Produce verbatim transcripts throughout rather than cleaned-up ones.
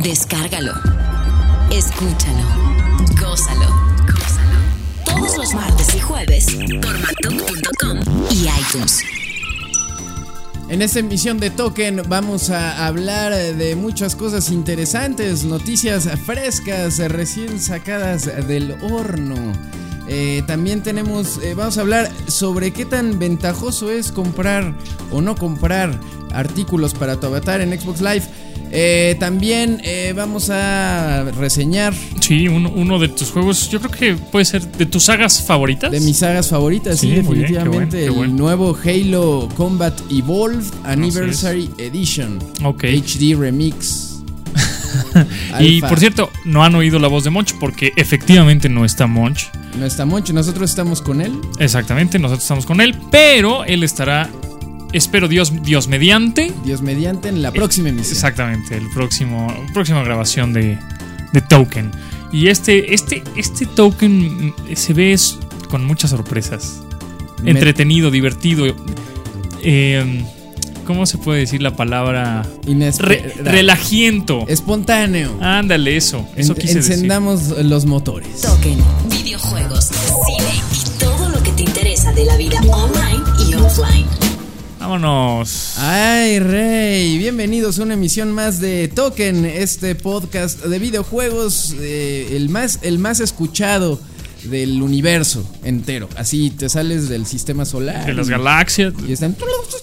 Descárgalo, escúchalo, gózalo, gózalo. Todos los martes y jueves por matuk punto com y iTunes. En esta emisión de Token vamos a hablar de muchas cosas interesantes, noticias frescas, recién sacadas del horno. Eh, también tenemos, eh, vamos a hablar sobre qué tan ventajoso es comprar o no comprar artículos para tu avatar en Xbox Live. Eh, también eh, vamos a reseñar. Sí, uno, uno de tus juegos, yo creo que puede ser de tus sagas favoritas. De mis sagas favoritas, sí, sí definitivamente. Bien, qué bueno, qué bueno. El nuevo Halo Combat Evolved Anniversary Edition. Ok. H D Remix. Y por cierto, no han oído la voz de Monch porque efectivamente no está Monch. No está Monch, nosotros estamos con él. Exactamente, nosotros estamos con él, pero él estará, espero Dios, Dios mediante. Dios mediante en la próxima emisión. Exactamente, el próximo, próxima grabación de, de Token. Y este, este, este Token se ve con muchas sorpresas. Me... Entretenido, divertido. Eh, ¿Cómo se puede decir la palabra? Re, relajiento. Espontáneo. Ándale, eso. Eso en, quise encendamos decir. Los motores. Token, videojuegos, cine y todo lo que te interesa de la vida online y offline. Vámonos. Ay, Rey, bienvenidos a una emisión más de Token, este podcast de videojuegos, eh, el más, el más escuchado del universo entero. Así te sales del sistema solar. De las galaxias. Y están.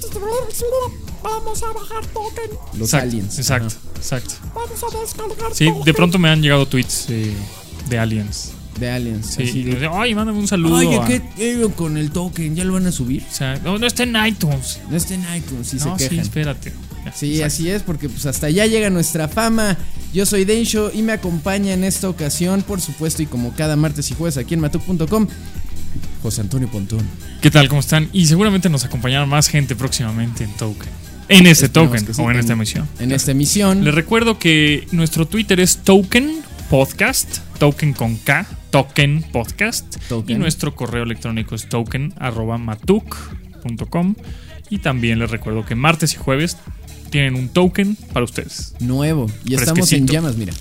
Vamos a bajar Token. Los exacto, aliens. Exacto, Ajá. exacto. Vamos a descargar Sí, Token. de pronto me han llegado tweets eh, de aliens. De aliens. Sí, así de, ay, mándame un saludo. Oye, a... ¿qué eh, con el Token? ¿Ya lo van a subir? O sea, no, no está en iTunes. No está en iTunes, sí no, se quejan. Sí, espérate. Ya, sí, exacto. Así es, porque pues hasta allá llega nuestra fama. Yo soy Densho y me acompaña en esta ocasión, por supuesto, y como cada martes y jueves aquí en matuk punto com, José Antonio Pontón. ¿Qué tal? ¿Cómo están? Y seguramente nos acompañará más gente próximamente en Token. En este Esperemos Token sí, o en, en esta emisión. En esta emisión. Les recuerdo que nuestro Twitter es Token Podcast, Token con K, Token Podcast. Token. Y nuestro correo electrónico es token arroba matuk punto com. Y también les recuerdo que martes y jueves tienen un token para ustedes. Nuevo. Y estamos en llamas, mira.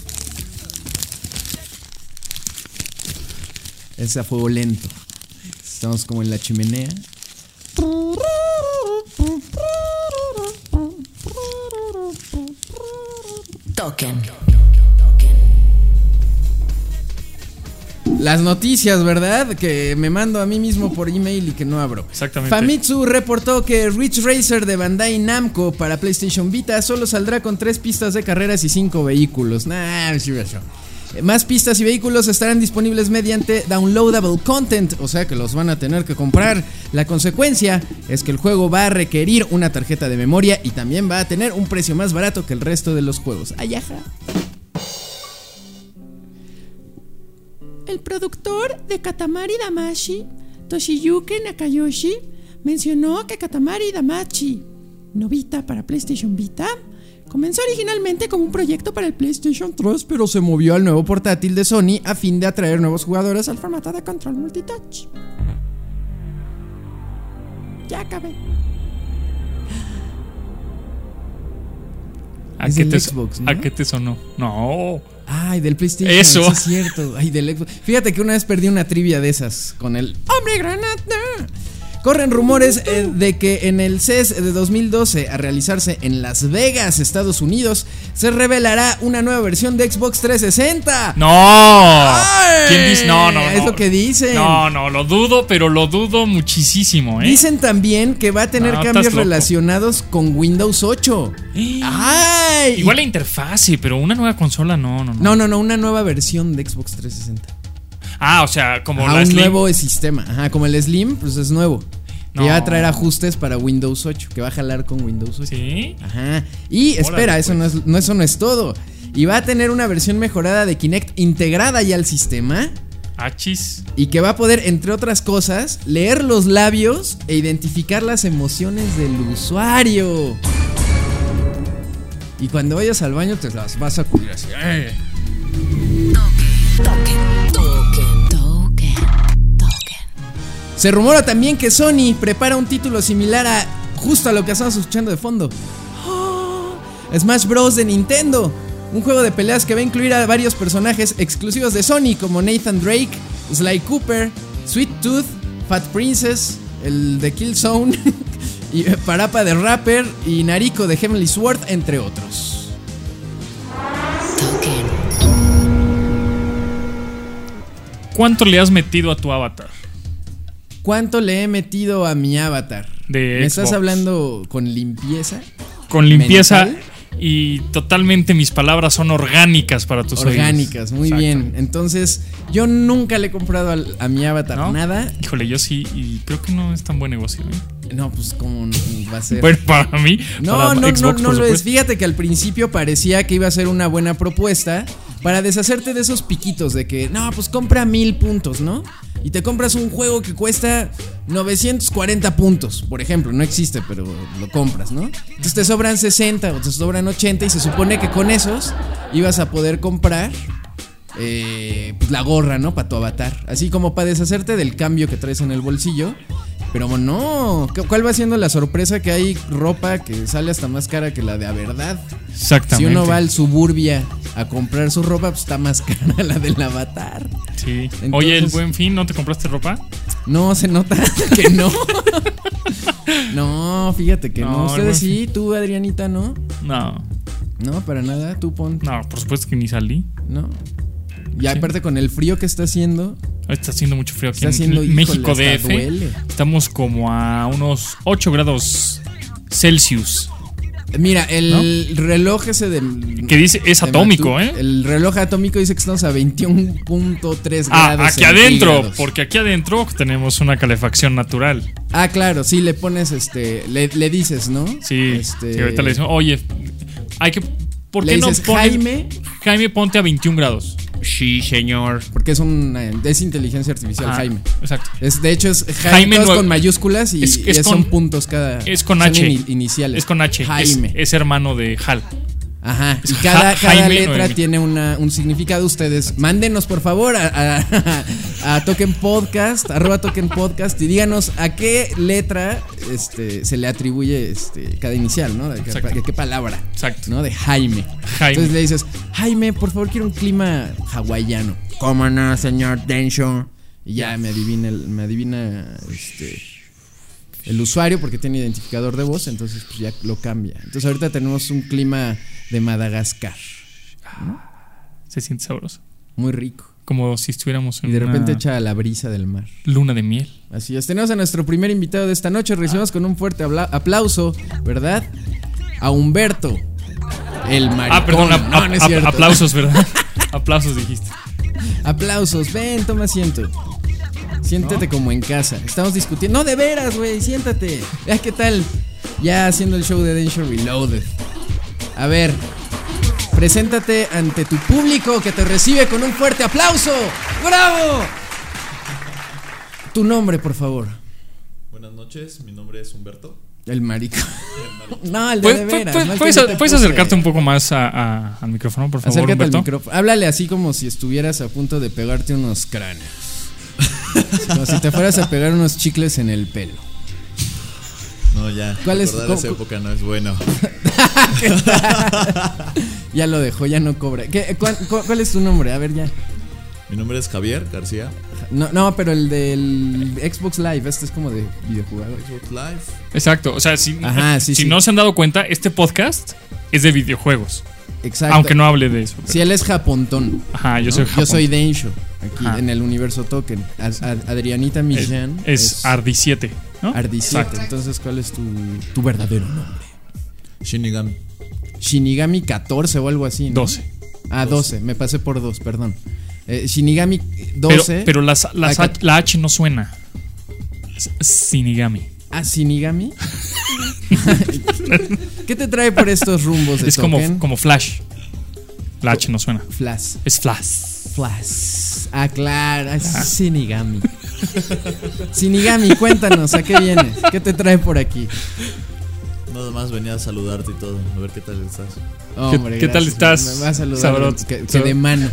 Es a fuego lento. Estamos como en la chimenea. Token. Las noticias, ¿verdad? Que me mando a mí mismo por email y que no abro. Exactamente. Famitsu reportó que Ridge Racer de Bandai Namco para PlayStation Vita solo saldrá con tres pistas de carreras y cinco vehículos. Nah, más pistas y vehículos estarán disponibles mediante downloadable content, o sea que los van a tener que comprar. La consecuencia es que el juego va a requerir una tarjeta de memoria y también va a tener un precio más barato que el resto de los juegos. Ayaja. El productor de Katamari Damacy, Toshiyuki Nakayoshi, mencionó que Katamari Damacy Novita para PlayStation Vita comenzó originalmente como un proyecto para el PlayStation tres, pero se movió al nuevo portátil de Sony a fin de atraer nuevos jugadores al formato de control multitouch. Ya acabé. ¿A, es qué del te, Xbox, ¿no? ¿A qué te sonó? No. Ay, del PlayStation. Eso. Sí, es cierto. Ay, del Xbox. Fíjate que una vez perdí una trivia de esas con el Hombre Granada. Corren rumores eh, de que en el C E S de dos mil doce, a realizarse en Las Vegas, Estados Unidos, se revelará una nueva versión de Xbox trescientos sesenta. ¡No! ¡Ay! ¿Quién dice? No, no, no. Es lo que dicen. No, no, lo dudo, pero lo dudo muchísimo, ¿eh? Dicen también que va a tener no, cambios relacionados con Windows ocho. ¡Ay! Igual la interfase, pero una nueva consola, no, no, no. No, no, no, una nueva versión de Xbox trescientos sesenta. Ah, o sea, como Ajá, la un Slim. nuevo sistema. Ajá, como el Slim, pues es nuevo. No. Que va a traer ajustes para Windows ocho, que va a jalar con Windows ocho. ¿Sí? Ajá. Y espera, Órale, eso, pues. no es, no, eso no es todo. Y va a tener una versión mejorada de Kinect integrada ya al sistema. Achis. Y que va a poder, entre otras cosas, leer los labios e identificar las emociones del usuario. Y cuando vayas al baño te las vas a cubrir así. ¡Eh! Token, token, token, token. Se rumora también que Sony prepara un título similar a justo a lo que estamos escuchando de fondo. ¡Oh! Smash Bros. De Nintendo. Un juego de peleas que va a incluir a varios personajes exclusivos de Sony como Nathan Drake, Sly Cooper, Sweet Tooth, Fat Princess, el de Killzone, y Parappa de Rapper y Nariko de Heavenly Sword, entre otros. Token. ¿Cuánto le has metido a tu avatar? ¿Cuánto le he metido a mi avatar? De ¿Me estás Xbox. hablando con limpieza? Con limpieza ¿Mental? y totalmente mis palabras son orgánicas para tus oídos. Orgánicas, muy Exacto. bien. Entonces, yo nunca le he comprado al- a mi avatar ¿No? nada. Híjole, yo sí, y creo que no es tan buen negocio, ¿eh? No, pues cómo va a ser. Bueno, para mí, No, para no, Xbox, no, no por lo es. supuesto. Fíjate que al principio parecía que iba a ser una buena propuesta para deshacerte de esos piquitos de que, no, pues compra mil puntos, ¿no? Y te compras un juego que cuesta novecientos cuarenta puntos, por ejemplo. No existe, pero lo compras, ¿no? Entonces te sobran sesenta o te sobran ochenta y se supone que con esos ibas a poder comprar eh, pues la gorra, ¿no? Para tu avatar. Así como para deshacerte del cambio que traes en el bolsillo. Pero no, ¿cuál va siendo la sorpresa? Que hay ropa que sale hasta más cara que la de a verdad. Exactamente. Si uno va al Suburbia a comprar su ropa, pues está más cara la del avatar. Sí. Entonces- Oye, el Buen Fin, ¿no te compraste ropa? No, se nota que no. No, fíjate que no. No, el Ustedes Buen sí, tú, Adrianita, no. No. No, para nada, tú pon. No, por supuesto que ni salí. No. Y aparte con el frío que está haciendo, Está haciendo mucho frío aquí está en haciendo, México híjole, D hasta F. duele. Estamos como a unos ocho grados Celsius. Mira, el reloj ese de. Que dice, es de atómico, Matute, ¿eh? El reloj atómico dice que estamos a veintiuno punto tres Ah, grados. aquí adentro, centígrados. porque aquí adentro tenemos una calefacción natural. Ah, claro, sí, le pones este. Le, le dices, ¿no? Sí, Este, sí, ahorita le decimos, oye, hay que. ¿Por le qué no dices, pones- Jaime, Jaime, ponte a veintiún grados. Sí, señor. porque es una. Es inteligencia artificial, Ah, Jaime. Exacto. Es, de hecho, es Jaime, Jaime todos no- con mayúsculas y, es- y es son con- puntos cada. Es con son H. ini- iniciales. Es con H. Es, Jaime. es hermano de Hal. Ajá. Y es cada, Ja- cada Jaime letra Noemi. tiene una, un significado. Ustedes mándenos, por favor, a, a, a Token Podcast, arroba Token Podcast, y díganos a qué letra este, se le atribuye este, cada inicial, ¿no? ¿De qué, Exacto. de qué palabra? Exacto. ¿No? De Jaime. Jaime. Entonces le dices, Jaime, por favor, quiero un clima hawaiano. ¿Cómo no, señor Densho? Y ya me adivina, el- me adivina este, el usuario porque tiene identificador de voz, entonces pues ya lo cambia. Entonces ahorita tenemos un clima de Madagascar, Se siente sabroso. muy rico. Como si estuviéramos en Y de repente una echa la brisa del mar. luna de miel. Así es, tenemos a nuestro primer invitado de esta noche. Recibimos con un fuerte habla- aplauso, ¿verdad? A Humberto, el maricón. Ah, perdón, ap- No, no es ap- cierto. aplausos, ¿verdad? Aplausos dijiste. Aplausos, ven, toma asiento. Siéntate como en casa. Estamos discutiendo. No, de veras, güey, siéntate. Ya, ¿qué tal? Ya haciendo el show de Densho Reloaded. A ver, preséntate ante tu público que te recibe con un fuerte aplauso. ¡Bravo! Tu nombre, por favor. Buenas noches, mi nombre es Humberto. El marico. No, el de, ¿Puedes, de veras. puedes- no el que puedes- yo te puedes puse. acercarte un poco más a- a- al micrófono, por favor, Acércate Humberto? al micrófono. Háblale así como si estuvieras a punto de pegarte unos cráneos. Como si te fueras a pegar unos chicles en el pelo. No, ya. ¿Cuál es- recordar cómo- esa época no es bueno. Ya lo dejó, ya no cobra. ¿Qué, cuál, cuál- cuál es tu nombre? A ver, ya. Mi nombre es Javier García. No, no, pero el del Xbox Live, este es como de videojugador. Xbox Live. Exacto, o sea, si, Ajá, sí, si sí. no se han dado cuenta, este podcast es de videojuegos. Exacto. Aunque no hable de eso. pero- Si él es japontón. Ajá, yo ¿no? soy Yo Japón. soy Densho, aquí Ajá. en el universo Token. Ad- Ad- Adrianita Es, Millán es Ardi siete, ¿no? Ardi siete. Exacto. Entonces, ¿cuál es tu, tu verdadero nombre? Shinigami. Shinigami catorce o algo así, ¿no? doce. Ah, doce, me pasé por dos, perdón. Eh, Shinigami Pero, doce. pero las, las Ah, H- la H no suena. Es- es Shinigami. Ah, Shinigami. ¿Qué te trae por estos rumbos de Es como, Token? como Flash. La H no suena. Flash. Es Flash. Flash. Ah, claro, es Shinigami. Shinigami, cuéntanos, ¿a qué vienes? ¿Qué te trae por aquí? Nada más venía a saludarte y todo. A ver qué tal estás. Hombre, qué tal gracias. estás, Me vas a saludar Sabroso? que, que de mano.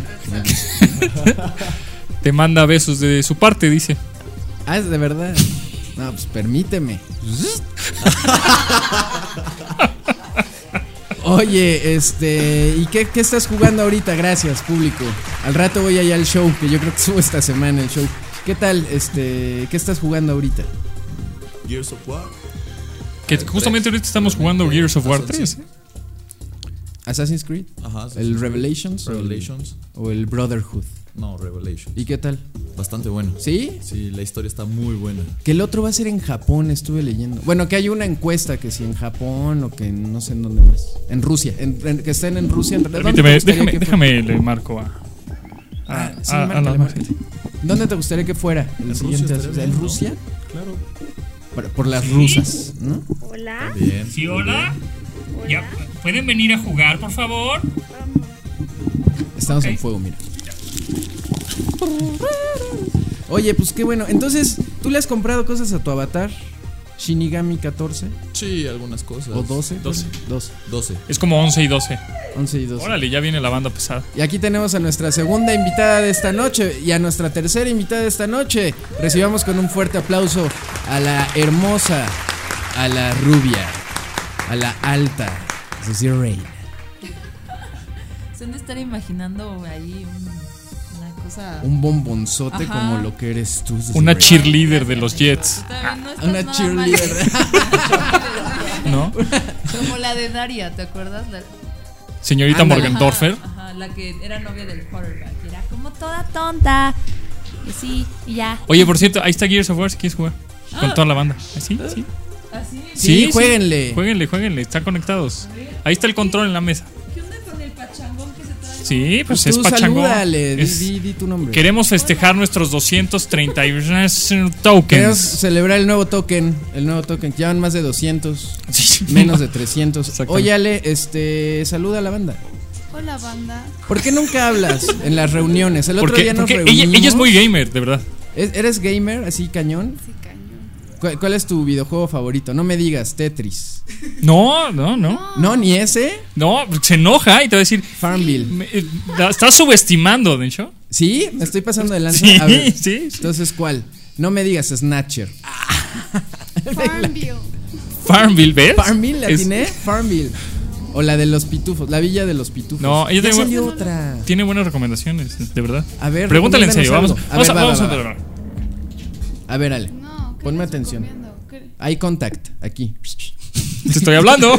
Te manda besos de su parte, dice. Ah, es de verdad. No, pues permíteme. Oye, este, ¿y qué, qué estás jugando ahorita? Gracias, público. Al rato voy allá al show, que yo creo que subo esta semana el show. ¿Qué tal, este, qué estás jugando ahorita? Gears of War. Que justamente ahorita estamos jugando Gears of War tres. ¿eh? Assassin's Creed, Ajá. el Creed. Revelations, Revelations. o el, o el Brotherhood. No, Revelations. ¿Y qué tal? Bastante bueno. ¿Sí? Sí, la historia está muy buena. Que el otro va a ser en Japón, estuve leyendo. Bueno, que hay una encuesta que si en Japón o que no sé en dónde más. En Rusia, en, en, que estén en Rusia. En, ¿dónde Permíteme, te gustaría déjame, que déjame le marco a. a- Ah, sí, a- a márcale, la- márcale. ¿Dónde te gustaría que fuera el En siguiente? Rusia estaría ¿En bien, ¿no? Rusia? Claro. Por, por las rusas, ¿no? Hola. Bien. Sí, hola. Hola. Ya, ¿pueden venir a jugar, por favor? Estamos Ok. en fuego, mira. Oye, pues qué bueno. Entonces, ¿tú le has comprado cosas a tu avatar? Shinigami catorce Sí, algunas cosas. o doce. doce. doce, doce. Es como once y doce. once y doce. Órale, ya viene la banda pesada. Y aquí tenemos a nuestra segunda invitada de esta noche y a nuestra tercera invitada de esta noche. Recibamos con un fuerte aplauso a la hermosa, a la rubia, a la alta, Susie Reina. Se han de estar imaginando ahí un- una cosa. Un bombonzote Ajá. como lo que eres tú, Susie Una Reina. cheerleader de los Jets, También no estás Una nada cheerleader. mal. ¿no? Como la de Daria, ¿te acuerdas? La, Señorita Ándale. Morgendorfer. Ajá, ajá, la que era novia del quarterback. y Era como toda tonta. Y sí, y ya. Oye, por cierto, ahí está Gears of War si quieres jugar. Con toda la banda. ¿Así? Sí. Así. Sí, jueguenle. Jueguenle, jueguenle. Están conectados. Ahí está el control en la mesa. ¿Qué onda con el pachangón que se trae? Sí, pues, Pues es tú pachangón. salúdale, di, Es- di- di tu nombre. Queremos festejar nuestros doscientos treinta y uno Queremos tokens. celebrar el nuevo token, el nuevo token. Llevan más de doscientos, Sí. menos de trescientos. Exactamente. Oye, Ale, este, saluda a la banda. Hola, banda. ¿Por qué nunca hablas en las reuniones? El otro Porque, día nos porque reunimos. ella, ella es muy gamer, de verdad. ¿Es- ¿Eres gamer, así cañón? Sí, cañón. ¿Cuál, cuál es tu videojuego favorito? No me digas Tetris. No, no, no. No, ni ese. No, se enoja y te va a decir. Farmville. me- eh, la estás subestimando, de hecho. ¿Sí? ¿Me estoy pasando de lanza? Sí, A ver, sí, sí. entonces, ¿cuál? No me digas Snatcher. Farmville. Farmville, ¿ves? ¿Farmville? ¿La Es- atiné? Farmville. O la de los pitufos, la villa de los pitufos. No, ella ya tiene- salió otra. Tiene buenas recomendaciones, de verdad. A ver, Pregúntale en serio. Vamos, recomiéndanos vamos, algo. a, A ver, vamos va, a va, A ver, Ale. No, ¿qué Ponme les atención. recomiendo? ¿Qué? Eye contact, aquí. Te estoy hablando.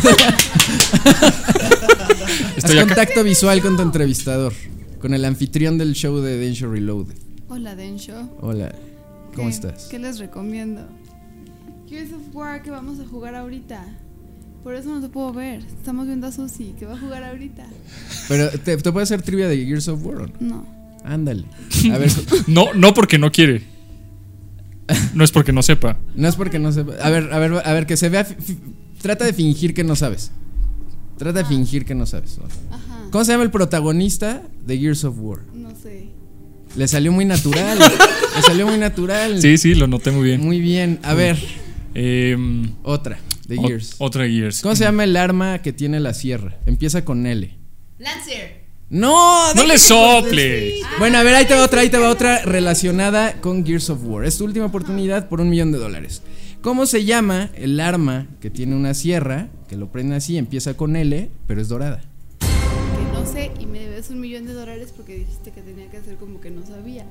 Haz Estoy acá. contacto visual con tu entrevistador. Con el anfitrión del show de Densho Reloaded. Hola, Densho. Hola, ¿cómo ¿Qué- estás? ¿Qué les recomiendo? Gears of War que vamos a jugar ahorita. Por eso no te puedo ver. Estamos viendo a Susi que va a jugar ahorita. Pero, ¿te, te puedo hacer trivia de Gears of War o no? No. Ándale. A ver, No, no porque no quiere. No es porque no sepa. no es porque no sepa. A ver, a ver, a ver, que se vea. fi- fi- Trata de fingir que no sabes. Trata de fingir que no sabes. Ajá. ¿Cómo se llama el protagonista de Gears of War? No sé. Le salió muy natural. Le salió muy natural. Sí, sí, lo noté muy bien. Muy bien. A ver, Eh, otra de ot- Gears. otra Gears. ¿Cómo se llama el arma que tiene la sierra? Empieza con L. Lancer. No, No deja le que sople. Bueno, a ver, ahí te va otra, ahí te va otra relacionada con Gears of War. Es tu última oportunidad por un millón de dólares. ¿Cómo se llama el arma que tiene una sierra, que lo prende así, empieza con L, pero es dorada? Que no sé y me debes un millón de dólares porque dijiste que tenía que hacer como que no sabía.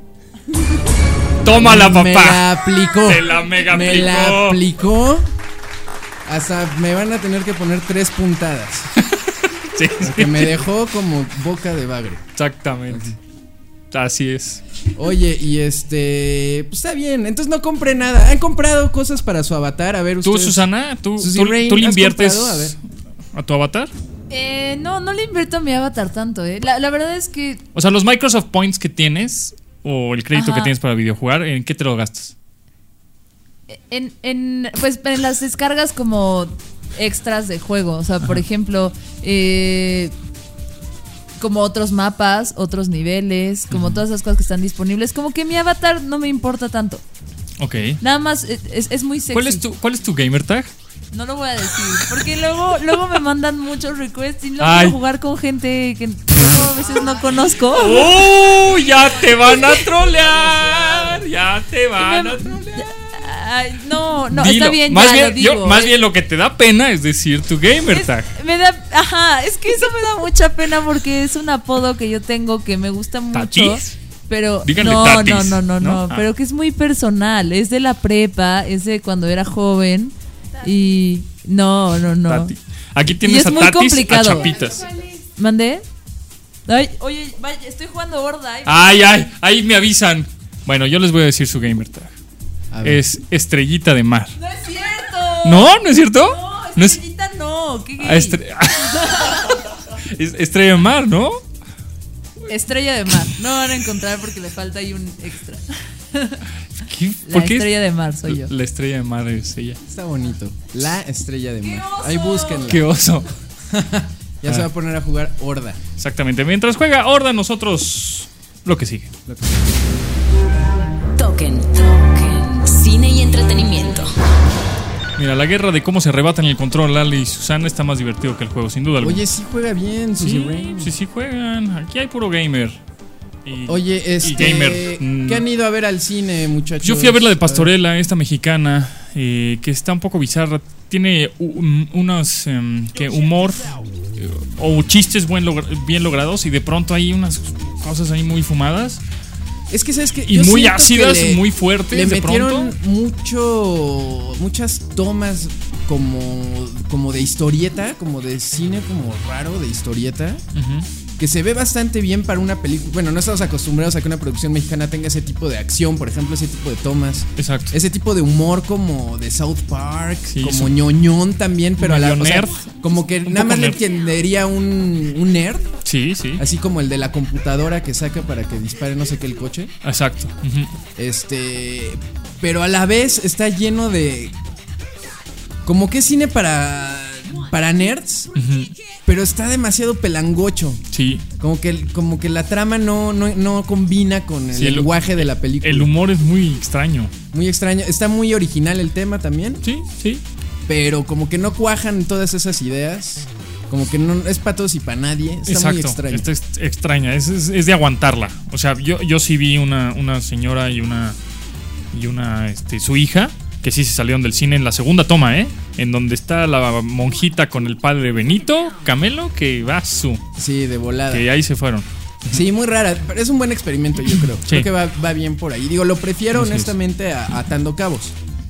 Tómala, papá. Me la aplicó. Te la mega Me aplicó. la aplicó. Hasta me van a tener que poner tres puntadas. Sí, Que me dejó como boca de bagre. exactamente. Así es. Oye, y este, pues está bien. Entonces no compré nada. ¿Han comprado cosas para su avatar? A ver, Tú, ustedes. Susana, tú, Susie tú, Rain, tú le ¿has inviertes comprado? A ver. a tu avatar. Eh, no, no le invierto a mi avatar tanto, eh. La, la verdad es que O sea, los Microsoft Points que tienes o el crédito Ajá. que tienes para videojugar, ¿en qué te lo gastas? en, en, pues, en las descargas como extras de juego. O sea, por ejemplo, eh, como otros mapas, otros niveles, como todas esas cosas que están disponibles. Como que mi avatar no me importa tanto. Ok. Nada más es, es- es muy sexy. ¿Cuál es tu, cuál es tu gamer tag? No lo voy a decir, porque luego, luego me mandan muchos requests y no Ay. quiero jugar con gente que yo a veces no conozco. ¡Oh! Ya te van a trolear. Ya te van a trolear. Ay, no, no, Dilo. está bien, más ya bien, lo digo. yo- más bien lo que te da pena es decir tu gamer Es- tag. me da, ajá, es que eso me da mucha pena porque es un apodo que yo tengo que me gusta mucho. ¿Tatis? Pero Díganle no, tatis, no, no, no, ¿no? no, Ah. pero que es muy personal, es de la prepa, es de cuando era joven y no, no, no. Tati. Aquí Y tienes es a muy Tatis, a complicado. Chapitas. ¿Mandé? Ay, oye, vaya, estoy jugando horda. Ay, Ay, ay, ahí me avisan. Bueno, yo les voy a decir su gamer tag. A ver. Es Estrellita de Mar. no es cierto. ¿No? ¿No es cierto? No, No es- estrellita no, qué gay. Ah, estre- Es Estrella de Mar, ¿no? Estrella de mar. No van a encontrar porque le falta ahí un extra. ¿Qué? La ¿Por qué? estrella de mar soy yo. La Estrella de Mar es ella. Está bonito. La estrella de ¡Qué mar. oso! Ahí búsquenla. Qué oso. Ya se va a poner a jugar Horda. Exactamente. Mientras juega Horda, nosotros lo que sigue. Token. Token. Cine y entretenimiento. Mira, la guerra de cómo se arrebatan el control Lali y Susana está más divertido que el juego, sin duda alguna. Oye, sí juega bien, Susie sí, Rain. sí, sí juegan. Aquí hay puro gamer. Y- Oye, y este. gamer. Mm. ¿Qué han ido a ver al cine, muchachos? Yo fui a ver la de Pastorela, esta mexicana, eh, que está un poco bizarra. Tiene un- unos em, que humor eh, o chistes buen logra- bien logrados y de pronto hay unas cosas ahí muy fumadas Es que sabes que y yo muy siento que ácidas, le- muy fuertes. Le de metieron pronto. mucho, muchas tomas como, como de historieta, como de cine, como raro de historieta, Ujú. que se ve bastante bien para una película. Bueno, no estamos acostumbrados a que una producción mexicana tenga ese tipo de acción, por ejemplo, ese tipo de tomas. Exacto. Ese tipo de humor como de South Park, Sí, como su- ñoñón también, pero a la medio o sea, nerd. como que Un nada poco más le nerd. entendería un, un nerd, Sí, sí. así como el de la computadora que saca para que dispare no sé qué el coche. Exacto. Ujú. Este, pero a la vez está lleno de como que es cine para para nerds, Ujú. pero está demasiado pelangocho. Sí. Como que como que la trama no no, no combina con el Sí, el- lenguaje de la película. El humor es muy extraño. Muy extraño, está muy original el tema también, Sí, sí. pero como que no cuajan todas esas ideas. Como que no es para todos y para nadie. Está Exacto. muy extraño. Esta es extraña. Es, es- es de aguantarla. O sea, yo, yo sí vi una, una señora y una. Y una. Este, su hija. Que sí se salieron del cine en la segunda toma, ¿eh? En donde está la monjita con el padre Benito, Camelo, que va su. Sí, de volada. Que ahí se fueron. Sí, muy rara, pero es un buen experimento, yo creo. Sí. Creo que va, va bien por ahí. Digo, lo prefiero Así es. honestamente a Atando Cabos.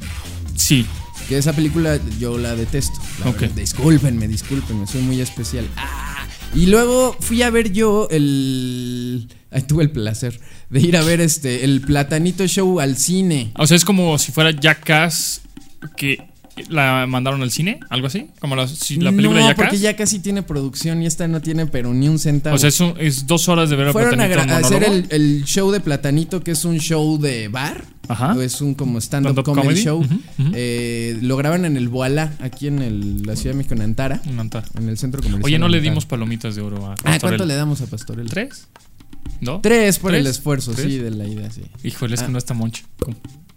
Sí. Que esa película yo la detesto. La Ok. verdad. Discúlpenme, discúlpenme, soy muy especial. Ah, y luego fui a ver yo el. Ay, tuve el placer de ir a ver este el Platanito Show al cine. O sea, es como si fuera Jackass que la mandaron al cine, algo así. Como la, si la película no, Jackass. porque ya casi tiene producción y esta no tiene pero ni un centavo. O sea, es, un- es dos horas de ver a Fueron a, Platanito gra- a hacer monólogo. el, el show de Platanito, que es un show de bar. Ajá. O es un como stand-up Stand-up comedy, comedy. show. Ujú, ujú. Eh, lo graban en el Boalá, aquí en el- la Ciudad de México, en Antara, En Antara. en el centro comercial. Oye, no le Antara. dimos palomitas de oro a Ah, Pastorela. ¿cuánto le damos a Pastorela? ¿Tres? ¿No? Tres por el ¿Tres? esfuerzo, ¿Tres? sí, de la idea, sí. Híjole, es Ah. que no está Monch. ¿Cómo?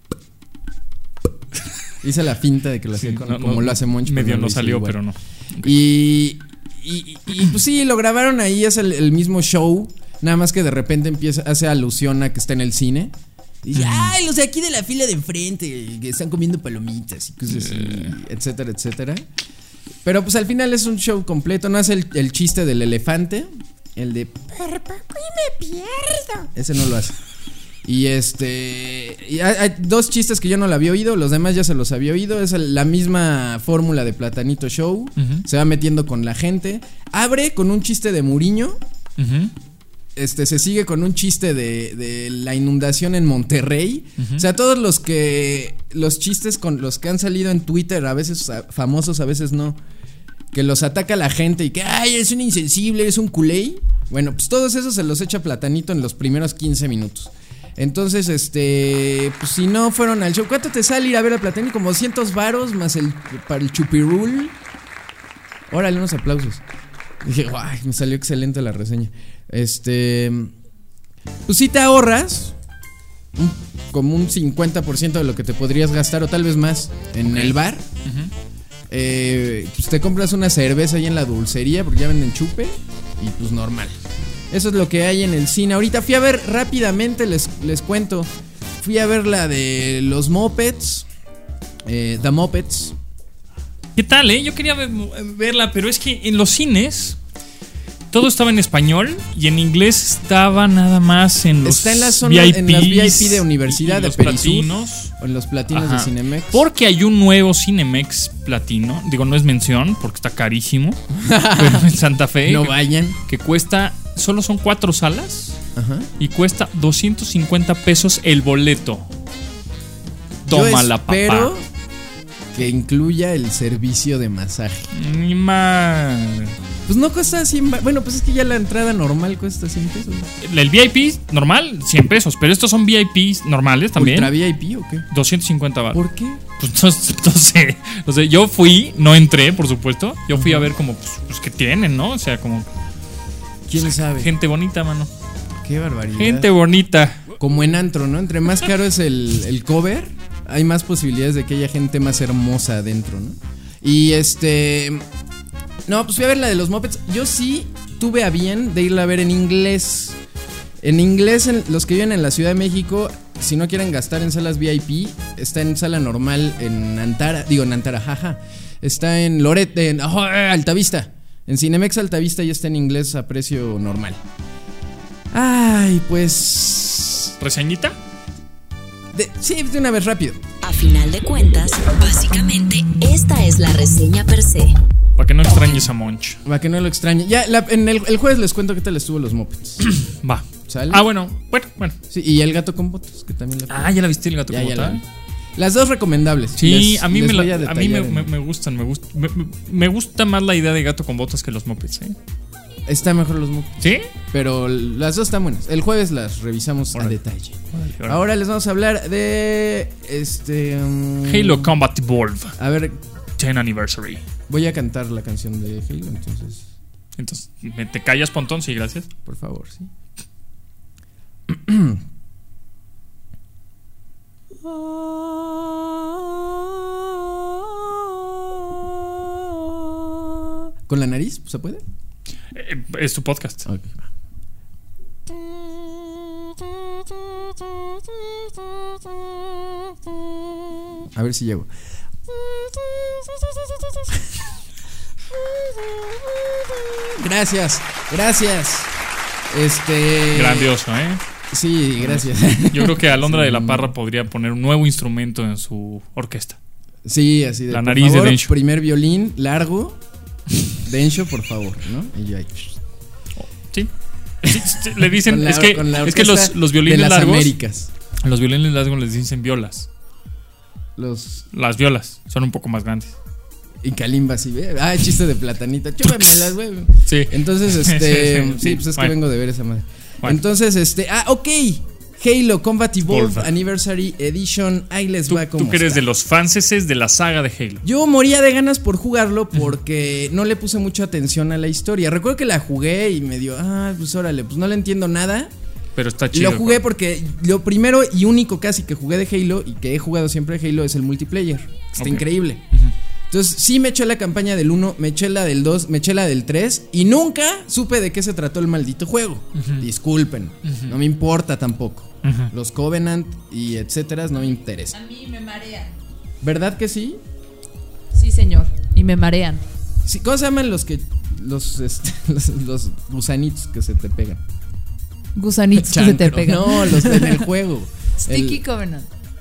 Hice la finta de que lo Sí, hacía con- no, como no, lo hace Monch. pero Medio lo no hice salió, igual. pero no. Y, y, y, pues sí, lo grabaron ahí, es el, el mismo show. Nada más que de repente empieza, hace alusión a que está en el cine. Y dice, ay, los de aquí de la fila de enfrente, que están comiendo palomitas y cosas así, etcétera, etcétera. Pero pues al final es un show completo, no hace el, el chiste del elefante, el de Pero ¿por qué me pierdo? ese no lo hace. Y este. Y hay, hay dos chistes que yo no lo había oído, los demás ya se los había oído. Es el- la misma fórmula de Platanito Show. Ujú. Se va metiendo con la gente. Abre con un chiste de Muriño. Ujú. Este, se sigue con un chiste de, de la inundación en Monterrey. O sea, todos los que. Los chistes con los que han salido en Twitter, a veces a- famosos, a veces no. Que los ataca la gente y que, ay, eres un insensible, eres un culé. Bueno, pues todos esos se los echa Platanito en los primeros quince minutos. Entonces, este, pues si no fueron al show, ¿cuánto te sale ir a ver a Platanito? Como doscientos varos más el para el chupirul. Órale, unos aplausos. Dije, guay, me salió excelente la reseña. Este, pues si te ahorras un- como un cincuenta por ciento de lo que te podrías gastar o tal vez más en Ok. el bar. Ujú. Eh, pues te compras una cerveza ahí en la dulcería porque ya venden chupe y pues normal. Eso es lo que hay en el cine. Ahorita fui a ver rápidamente, les, les cuento. Fui a ver la de los Mopeds. Eh, The Muppets. ¿Qué tal, eh? Yo quería ver- verla, pero es que en los cines todo estaba en español y en inglés estaba nada más en los Está en la zona, V I Ps en las V I P de Universidad y de los Perisur, platinos. o en los platinos Ajá. de Cinemex. Porque hay un nuevo Cinemex platino. Digo, no es mención porque está carísimo. Pero en Santa Fe. No que, vayan. que cuesta. Solo son cuatro salas. Ajá. Y cuesta doscientos cincuenta pesos el boleto. Yo Tómala, espero papá. que incluya el servicio de masaje. Ni más. Pues no cuesta cien ba- Bueno, pues es que ya la entrada normal cuesta cien pesos. El V I P normal, cien pesos. Pero estos son V I Ps normales también. ¿Ultra V I P o qué? doscientos cincuenta baros. ¿Por qué? Pues no, no sé. O sea, yo fui, no entré, por supuesto. Yo fui a ver como, pues, pues que tienen, ¿no? O sea, como ¿Quién sabe? gente bonita, mano. Qué barbaridad. Gente bonita. Como en antro, ¿no? Entre más caro es el, el cover, hay más posibilidades de que haya gente más hermosa adentro, ¿no? Y este... No, pues fui a ver la de los Muppets. Yo sí tuve a bien de irla a ver en inglés. En inglés, en, los que viven en la Ciudad de México, si no quieren gastar en salas V I P, está en sala normal en Antara. Digo, en Antara, jaja. Está en Loret, en oh, Altavista. En Cinemex Altavista ya está en inglés a precio normal. Ay, pues... ¿Reseñita? De, sí, de una vez rápido. A final de cuentas, básicamente, esta es la reseña per se. Para que no extrañes a Monch. Para que no lo extrañe. Ya, la- en el, el jueves les cuento qué tal estuvo los Muppets. Va. ¿Sale? Ah, bueno, bueno, bueno. Sí, y el gato con botas, que también le Ah, ya la viste el gato Ya, como ya la tal. vi. Las dos recomendables. Sí, Les- a mí, les me, voy la- a a mí me, detallar me- en- me gustan, me, gust- me, me- me gusta más la idea de gato con botas que los Muppets, ¿eh? Está mejor los Muppets. ¿Sí? Pero las dos están buenas. El jueves las revisamos a Órale. detalle. Órale. Ahora les vamos a hablar de. Este. um, Halo Combat Evolve, A ver, tenth Anniversary. voy a cantar la canción de Halo, entonces. Entonces, ¿me te callas, Pontón? Sí, gracias. Por favor, sí. ¿Con la nariz? ¿Se puede? Eh, es tu podcast. Ok, va. A ver si llego. Gracias, gracias. Este. Grandioso, ¿eh? Sí, gracias. Yo creo que Alondra de la Parra podría poner un nuevo instrumento en su orquesta. Sí, así de. La por nariz de favor, Densho. Primer violín, largo. Densho, por favor, ¿no? Y yo ahí. ¿Sí? Sí, sí, le dicen, Con la- es que, con la es que orquesta los, los violines de las largos, Américas. los violines largos les dicen violas. Los. Las violas son un poco más grandes. Y Kalimba, sí, ve. Ah, chiste de platanita. Chúpamelas, güey. Sí. Entonces, este. Sí, pues es que Bueno. vengo de ver esa madre. Bueno. Entonces, este. Ah, ok. Halo Combat Evolved Evolve. Anniversary Edition. Ahí les Tú, va como. tú que eres de los fanses de la saga de Halo. Yo moría de ganas por jugarlo porque no le puse mucha atención a la historia. Recuerdo que la jugué y me dio, ah, pues órale, pues no le entiendo nada. Pero está chido. Lo jugué porque lo primero y único casi que jugué de Halo y que he jugado siempre de Halo es el multiplayer. Está Ok. increíble. Entonces sí me eché la campaña del uno, me eché la del dos, me eché la del tres y nunca supe de qué se trató el maldito juego. Disculpen, no me importa tampoco. Ujú. Los Covenant y etcétera no me interesan. A mí me marean. ¿Verdad que sí? Sí, señor. Y me marean. Sí, ¿cómo se llaman los que los, este, los, los gusanitos que se te pegan? Gusanitos que se te Chancro. pegan. No, los de en el juego. Sticky El- Covenant.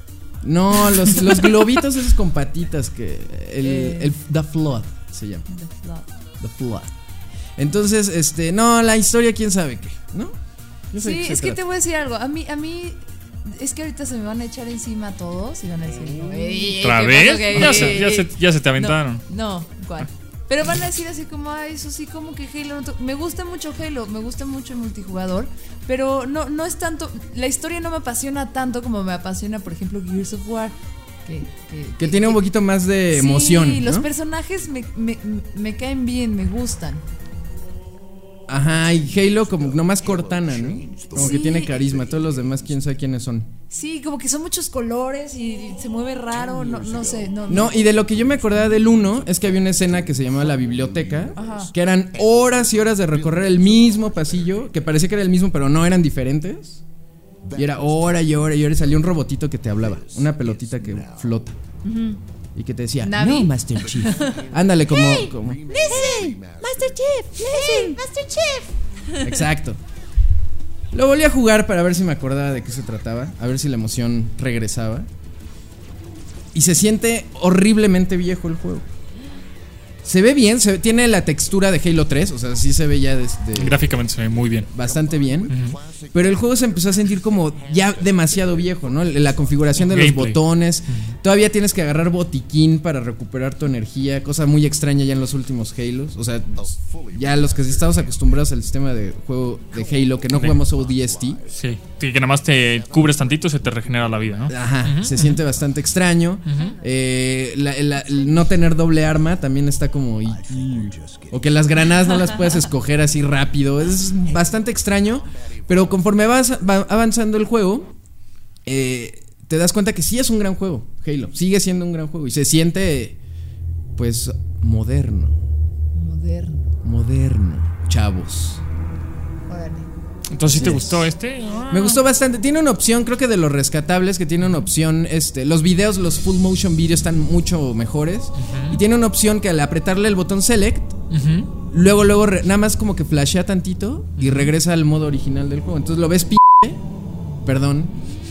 no, los, los globitos esos con patitas que el, Eh. el The Flood se llama. The Flood. The Flood. Entonces, este, no, la historia quién sabe qué, ¿no? Yo sé Sí, de qué se es que trata. te voy a decir algo. A mí, a mí, es que ahorita se me van a echar encima todos y van a decir, "Ey, ¿Otra ¿qué vez? pasó? ¿Qué- Ya ey, se, ya, ey, se, ya se te aventaron. No, no, ¿cuál? Pero van a decir así como, ay, eso sí, como que Halo. no to-". Me gusta mucho Halo, me gusta mucho el multijugador, pero no, no es tanto. La historia no me apasiona tanto como me apasiona, por ejemplo, Gears of War. Que, que, Que tiene un poquito más de sí, emoción, los ¿no? personajes me, me, me caen bien, me gustan. Ajá, y Halo como nomás Cortana, ¿no? Como que Sí. tiene carisma, todos los demás quién sabe quiénes son. Sí, como que son muchos colores y se mueve raro, no, no sé. No, No, y de lo que yo me acordaba del uno es que había una escena que se llamaba la biblioteca, Ajá. que eran horas y horas de recorrer el mismo pasillo, que parecía que era el mismo, pero no eran diferentes. Y era hora y hora y hora y salía un robotito que te hablaba, una pelotita que flota. y que te decía, ¿Navi? no, Master Chief. Ándale, como, como. Listen, Master Chief, listen, Master Chief. Exacto. Lo volví a jugar para ver si me acordaba de qué se trataba, a ver si la emoción regresaba. Y se siente horriblemente viejo el juego. Se ve bien, se ve, tiene la textura de Halo tres, o sea, sí se ve ya desde Gráficamente se ve muy bien. bastante bien. Uh-huh. Pero el juego se empezó a sentir como ya demasiado viejo, ¿no? La configuración de los Gameplay. botones. Uh-huh. Todavía tienes que agarrar botiquín para recuperar tu energía, cosa muy extraña ya en los últimos Halos. O sea, ya los que estamos acostumbrados al sistema de juego de Halo, que no jugamos O D S T. Sí, que nada más te cubres tantito y se te regenera la vida, ¿no? Ajá, Uh-huh. se siente bastante extraño. Uh-huh. eh, la, la, el no tener doble arma también está como... Y, o que las granadas no las puedes escoger así rápido. Es bastante extraño. Pero conforme vas va avanzando el juego, eh, te das cuenta que sí es un gran juego. Halo sigue siendo un gran juego y se siente, pues, moderno. Moderno. Moderno, chavos. Órale. Entonces, ¿sí te Yes. gustó este? Ah. Me gustó bastante. Tiene una opción, creo que de los rescatables, que tiene una opción, este, los videos, los full motion videos están mucho mejores. Uh-huh. Y tiene una opción que al apretarle el botón select, uh-huh. luego, luego, re, nada más como que flashea tantito y regresa al modo original del juego. Entonces lo ves p***, perdón.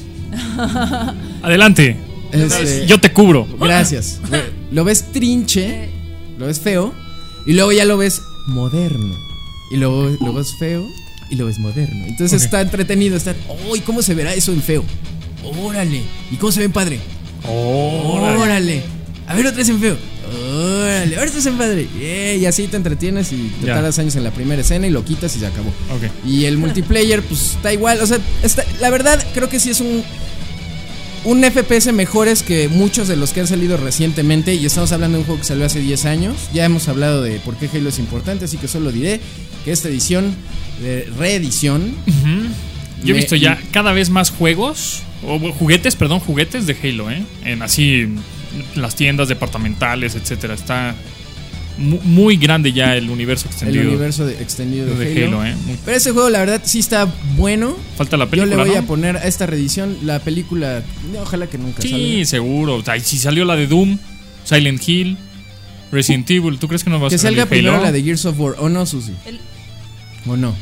Adelante. Este, Yo te cubro. Gracias. Lo ves trinche, lo ves feo, y luego ya lo ves moderno. Y luego lo ves feo y lo ves moderno. Entonces okay. está entretenido. Está, ¡oh! ¿Y cómo se verá eso en feo? ¡Órale! ¿Y cómo se ve en padre? ¡Órale! ¡Órale! A ver, otra vez en feo. ¡Órale! Ahora estás en padre. Yeah, y así te entretienes y te yeah. tardas años en la primera escena y lo quitas y se acabó. Okay. Y el multiplayer, pues está igual. O sea, está, la verdad, creo que sí es un. Un F P S mejores que muchos de los que han salido recientemente. Y estamos hablando de un juego que salió hace diez años. Ya hemos hablado de por qué Halo es importante. Así que solo diré que esta edición, de reedición, uh-huh. Yo he visto ya cada vez más juegos, o juguetes, perdón, juguetes de Halo, ¿eh? En así, las tiendas departamentales, etcétera. Está muy, muy grande ya el universo extendido. El universo de, extendido de, de Halo. Halo, ¿eh? Pero ese juego, la verdad, sí está bueno. Falta la película, Yo le voy ¿no? a poner a esta reedición la película. Ojalá que nunca sí, salga. Sí, seguro. O sea, si salió la de Doom, Silent Hill, Resident uh, Evil, ¿tú crees que nos va a que salir salga primero Halo? la de Gears of War, ¿o no, Susi? El... ¿O no?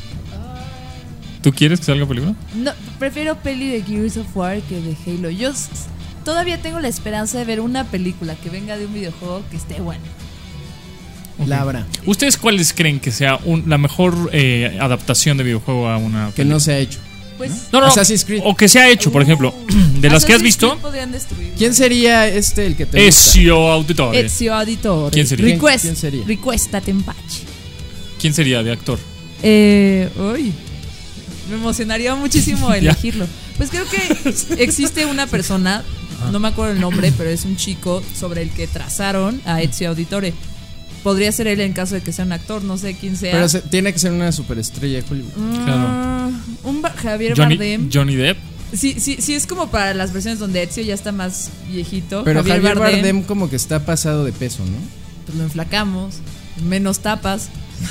¿Tú quieres que salga película? No, prefiero peli de Gears of War que de Halo. Yo s- todavía tengo la esperanza de ver una película que venga de un videojuego que esté buena. Okay. Labra. ¿Ustedes cuáles creen que sea un, la mejor eh, adaptación de videojuego a una que película? no se ha hecho? Pues no, no, Assassin's Creed. O que se ha hecho, por ejemplo, de las que has visto. ¿Quién sería este el que te Ezio Auditore. Ezio Auditore. ¿Quién sería? Request, ¿Quién sería? Requesta Tempachi. ¿Quién sería de actor? Eh, uy, me emocionaría muchísimo elegirlo. Pues creo que existe una persona, no me acuerdo el nombre, pero es un chico sobre el que trazaron a Ezio Auditore. Podría ser él en caso de que sea un actor, no sé quién sea. Pero se, tiene que ser una superestrella de Hollywood. Mm, claro. Un ba- Javier Johnny, Bardem. Johnny Depp. Sí, sí, sí, es como para las versiones donde Ezio ya está más viejito. Pero Javier, Javier Bardem, Bardem, como que está pasado de peso, ¿no? pues lo enflacamos, menos tapas.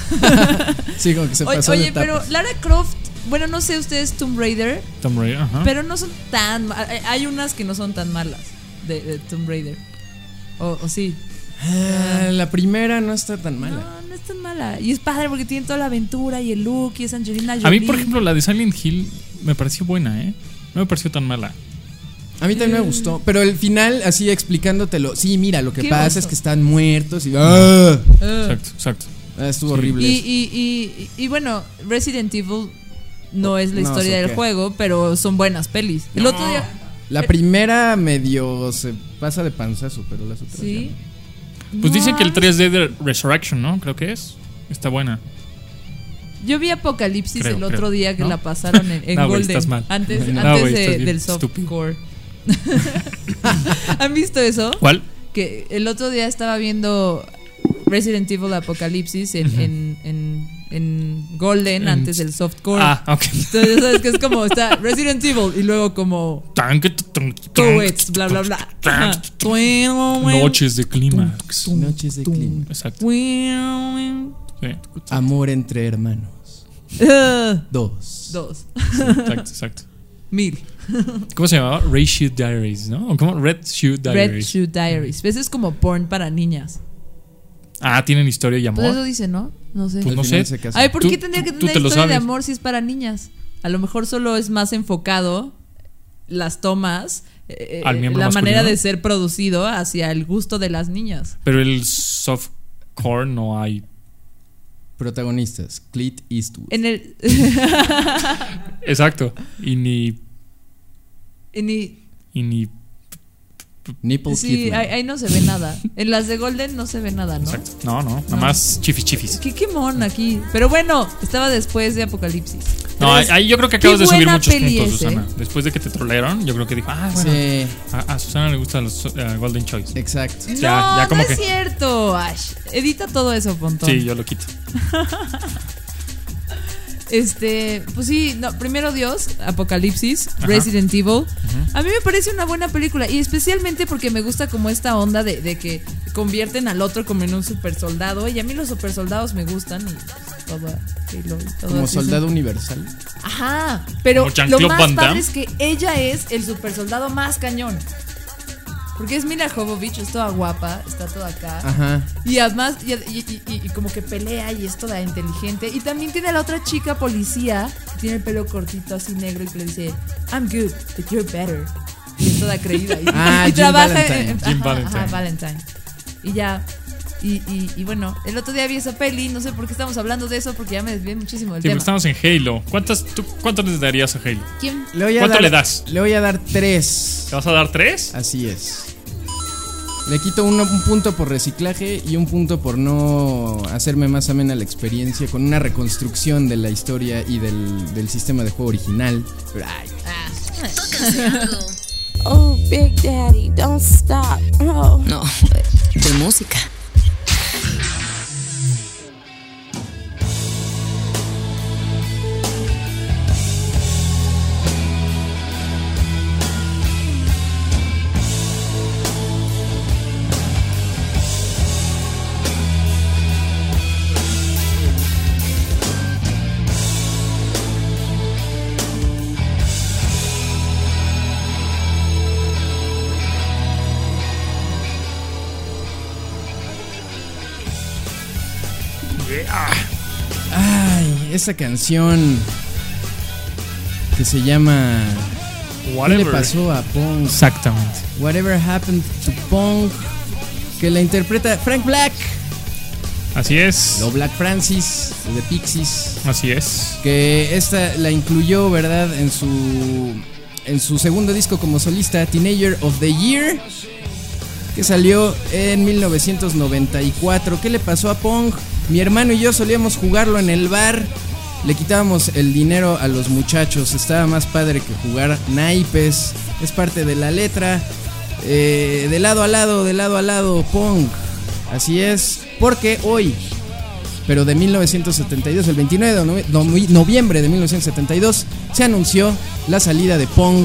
Sí, como que se Oye, pasó oye de tapas. pero Lara Croft, bueno, no sé ustedes, Tomb Raider, Tomb Raider, ajá. pero no son tan ma- hay unas que no son tan malas de, de Tomb Raider. O, o sí. Ah, la primera no está tan mala. No, no es tan mala. Y es padre porque tiene toda la aventura y el look y es Angelina Jolie. A mí, por ejemplo, la de Silent Hill me pareció buena, ¿eh? No me pareció tan mala. A mí también me gustó, pero el final, así explicándotelo. Sí, mira, lo que Qué pasa oso. es que están muertos y. ¡Ah! Exacto, exacto. Ah, estuvo Sí. horrible. Y, eso. y, y, y bueno, Resident Evil no es la No, historia ¿eso del qué? juego, pero son buenas pelis. El otro día. La primera medio se pasa de panzazo, pero las otras. Sí. Pues No, dicen que el tres D de Resurrection, ¿no? Creo que es. Está buena. Yo vi Apocalipsis Creo, el otro creo. día que ¿No? la pasaron en, en No, güey, Golden. estás mal. Antes, No, antes güey, de- estás bien del estúpido. softcore. ¿Han visto eso? ¿Cuál? Que el otro día estaba viendo Resident Evil Apocalipsis en, Ujú. en, en, en Golden En- antes del softcore. Ah, ok. Entonces, ¿sabes que es como está Resident Evil y luego como Poets, bla, bla, bla. Ajá. Noches de clímax. Noches de clima. Exacto. Sí, Amor entre hermanos. Uh, Dos. Dos. exacto, exacto. Mil. ¿Cómo se llamaba? Red Shoe Diaries, ¿no? ¿O cómo? Red Shoe Red Diaries. Shoe Diaries. ¿Ves? Es como porn para niñas. Ah, tienen historia y amor. Pues eso dice, ¿no? No sé. Pues Al no final sé. se casan. Ay, ¿por Tú- qué tendría que tú- tú tener te lo historia de sabes. amor si es para niñas? A lo mejor solo es más enfocado las tomas, eh, Al miembro la masculino. manera de ser producido hacia el gusto de las niñas. Pero el softcore no hay. Protagonistas: Clint Eastwood. En el Exacto. Y ni. en el- Y ni. Nipple sí, Kidman. ahí, ahí no se ve nada. En las de Golden no se ve nada, ¿no? Exacto. No, no. Nada más chifis chifis. Qué quemón aquí. Pero bueno, estaba después de Apocalipsis. No, Pero ahí, es- ahí yo creo que qué acabas de subir buena muchos peli puntos, es, Susana. ¿eh? Después de que te trolearon, yo creo que dijo, ah, bueno. Sí, A, a Susana le gustan los uh, Golden Choice. exacto. No, Ya, ya como no que- es cierto. Ash, edita todo eso, Pontón. Sí, yo lo quito. Este, pues sí, no, primero Dios, Apocalipsis, Ajá. Resident Evil. A mí me parece una buena película y especialmente porque me gusta como esta onda de, de que convierten al otro como en un super soldado y a mí los super soldados me gustan y pues, todo, Halo y todo Como así. soldado universal. Ajá, pero Como lo Jean-Claude más Van Damme. padre es que ella es el super soldado más cañón. Porque es Mila Jovovich, es toda guapa, está toda acá. Ajá. Y además, y, y- y- y como que pelea y es toda inteligente. Y también tiene a la otra chica policía, que tiene el pelo cortito así negro y que le dice, I'm good, but you're better. Y es toda creída. Y, Ah, y Jill trabaja Valentine. en- Jill ajá, Valentine. ajá, Valentine. Y ya. Y, y, y bueno, el otro día vi esa peli, no sé por qué estamos hablando de eso, porque ya me desvié muchísimo del Sí, pero tema. estamos en Halo. ¿Cuántas, tú, ¿Cuánto le darías a Halo? ¿Quién? Le voy a ¿Cuánto dar- le das? Le voy a dar tres. ¿Te vas a dar tres? Así es. Le quito uno- un punto por reciclaje y un punto por no hacerme más amena la experiencia con una reconstrucción de la historia y del, del sistema de juego original. Pero, ay, Tócase algo. Oh, Big Daddy, don't stop. Oh. No, de música. ay, esa canción que se llama ¿Qué Whatever. le pasó a Pong? Exactamente. Whatever Happened to Pong, que la interpreta Frank Black Así es. o Black Francis de Pixies, Así es. que esta la incluyó, ¿verdad?, en su en su segundo disco como solista, Teenager of the Year, que salió en mil novecientos noventa y cuatro. ¿Qué le pasó a Pong? Mi hermano y yo solíamos jugarlo en el bar. Le quitábamos el dinero a los muchachos. Estaba más padre que jugar naipes. Es parte de la letra. Eh, de lado a lado, de lado a lado, Pong. Así es. Porque hoy, pero de mil novecientos setenta y dos, el veintinueve de nove- novi- noviembre de mil novecientos setenta y dos, se anunció la salida de Pong.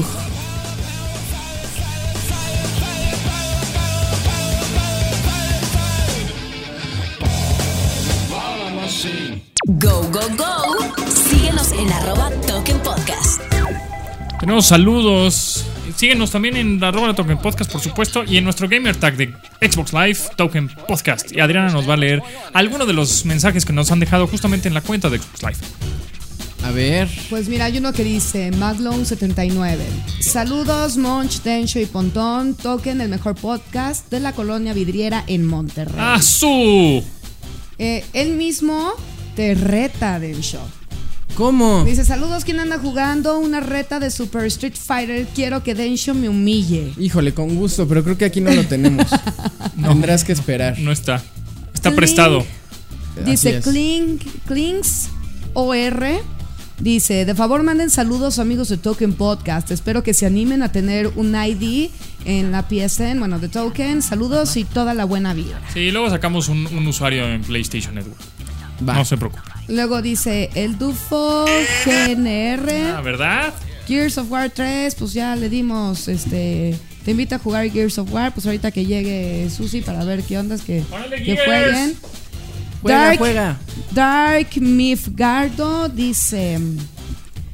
Go, go, go. Síguenos en arroba Token Podcast. Tenemos saludos. Síguenos también en arroba Token Podcast, por supuesto, y en nuestro gamer tag de Xbox Live, Token Podcast. Y Adriana nos va a leer algunos de los mensajes que nos han dejado justamente en la cuenta de Xbox Live. A ver. Pues mira, hay uno que dice Maglon setenta y nueve. Saludos, Monch, Densho y Pontón. Toquen el mejor podcast de la colonia vidriera en Monterrey. ¡Ah, su! Eh, él mismo te reta, Densho. ¿Cómo? Dice, saludos, ¿quién anda jugando una reta de Super Street Fighter? Quiero que Densho me humille. Híjole, con gusto, pero creo que aquí no lo tenemos. Tendrás que esperar. No está. Está Clink. prestado. Dice Así es. Clink, Clinks O R. Dice, de favor manden saludos amigos de Token Podcast. Espero que se animen a tener un I D en la P S N, bueno, de Token. Saludos y toda la buena vida. Sí, luego sacamos un, un usuario en PlayStation Network. Va. No se preocupe. Luego dice, el Dufo G N R. Ah, ¿verdad? Gears of War tres, pues ya le dimos, este... Te invita a jugar Gears of War, pues ahorita que llegue Susi para ver qué ondas, que, ¡Órale, que Gears! jueguen. Juega, Dark, juega. Dark Mifgardo dice: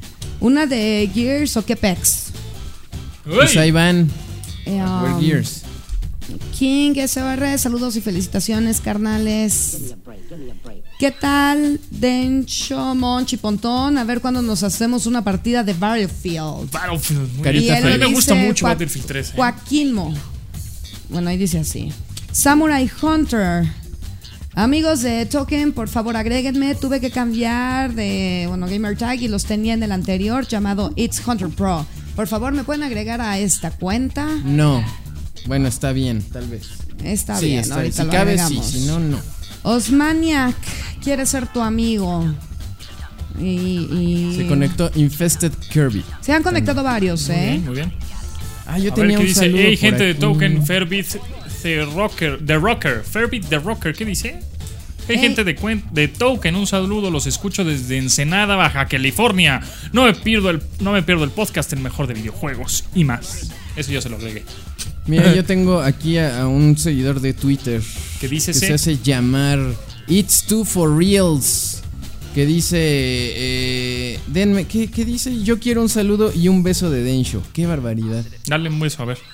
¿Una de Gears o qué pex? Pues ahí van. Eh, We're um, Gears. King S O R, saludos y felicitaciones, carnales. ¿Qué tal, Dencho, Monchi, Pontón? A ver cuándo nos hacemos una partida de Battlefield. Battlefield, muy Carita bien. A mí me dice gusta mucho Joa- Battlefield tres. ¿eh? Joaquilmo. Bueno, ahí dice así. Samurai Hunter. Amigos de Token, por favor agréguenme. Tuve que cambiar de, bueno, gamer tag y los tenía en el anterior llamado It's Hunter Pro. Por favor, ¿me pueden agregar a esta cuenta? No. Bueno, está bien, tal vez. Está sí, bien, está ahorita Si lo cabe, sí. agregamos. Si no, no. Osmaniac quiere ser tu amigo. Y, y- Se conectó Infested Kirby. Se han conectado varios, Muy ¿eh? bien, muy bien. Ah, yo A tenía ver qué un dice. saludo Hey, por gente de aquí. Token, Fairbit The Rocker. The Rocker. Fairbit The Rocker. ¿Qué dice? Hey, Hey. gente de, cuen- de Token, un saludo. Los escucho desde Ensenada, Baja California. No me pierdo el, no me pierdo el podcast, el mejor de videojuegos y más. Eso yo se lo agregué. Mira, yo tengo aquí a, a un seguidor de Twitter ¿Qué dice que ese? se hace llamar It's Two for Reals. Que dice, eh, denme, ¿qué, ¿qué dice? Yo quiero un saludo y un beso de Densho. Qué barbaridad. Dale un beso, a ver.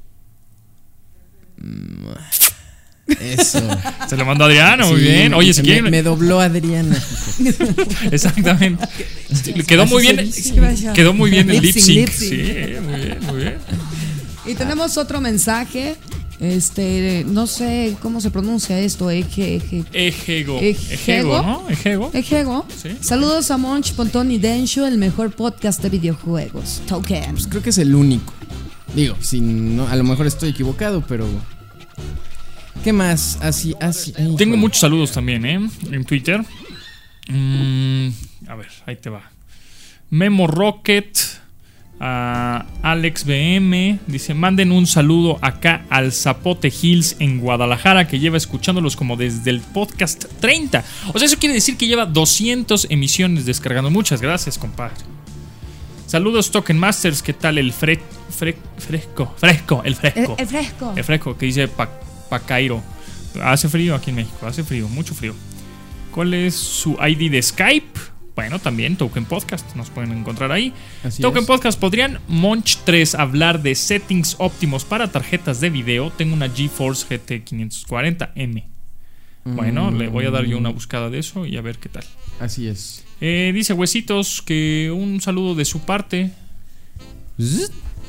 Eso. Se lo mandó Adriano, muy Sí, bien. Oye, si me, quieren. me dobló Adriana. Exactamente. Le quedó muy bien. Quedó muy bien el lip Lip sync, sync. lip sync. Sí, muy bien, muy bien. Y tenemos otro mensaje. Este, no sé cómo se pronuncia esto. Eje, eje. Ejego. Ejego. Ejego, ¿no? Ejego. Ejego. Sí. Saludos a Monch, Pontón y Densho, el mejor podcast de videojuegos. Token. Pues creo que es el único. Digo, si no, a lo mejor estoy equivocado, pero. ¿Qué más? Así, así. ay, Tengo híjole. muchos saludos también, ¿eh? En Twitter. Mm, a ver, ahí te va. Memo Rocket. A Alex B M dice: manden un saludo acá al Zapote Hills en Guadalajara, que lleva escuchándolos como desde el podcast treinta. O sea, eso quiere decir que lleva doscientas emisiones descargando. Muchas gracias, compadre. Saludos, Token Masters. ¿Qué tal el fre fre fresco? Fresco, el fresco. El, el fresco. El fresco, que dice pa Pacairo. Hace frío aquí en México, hace frío, mucho frío. ¿Cuál es su I D de Skype? Bueno, también Token Podcast, nos pueden encontrar ahí. Así Token es. Podcast, ¿podrían Monch tres hablar de settings óptimos para tarjetas de video? Tengo una GeForce G T quinientos cuarenta M. Bueno, Mm. le voy a dar yo una buscada de eso y a ver qué tal. Así es. Eh, dice Huesitos que un saludo de su parte. Zzz.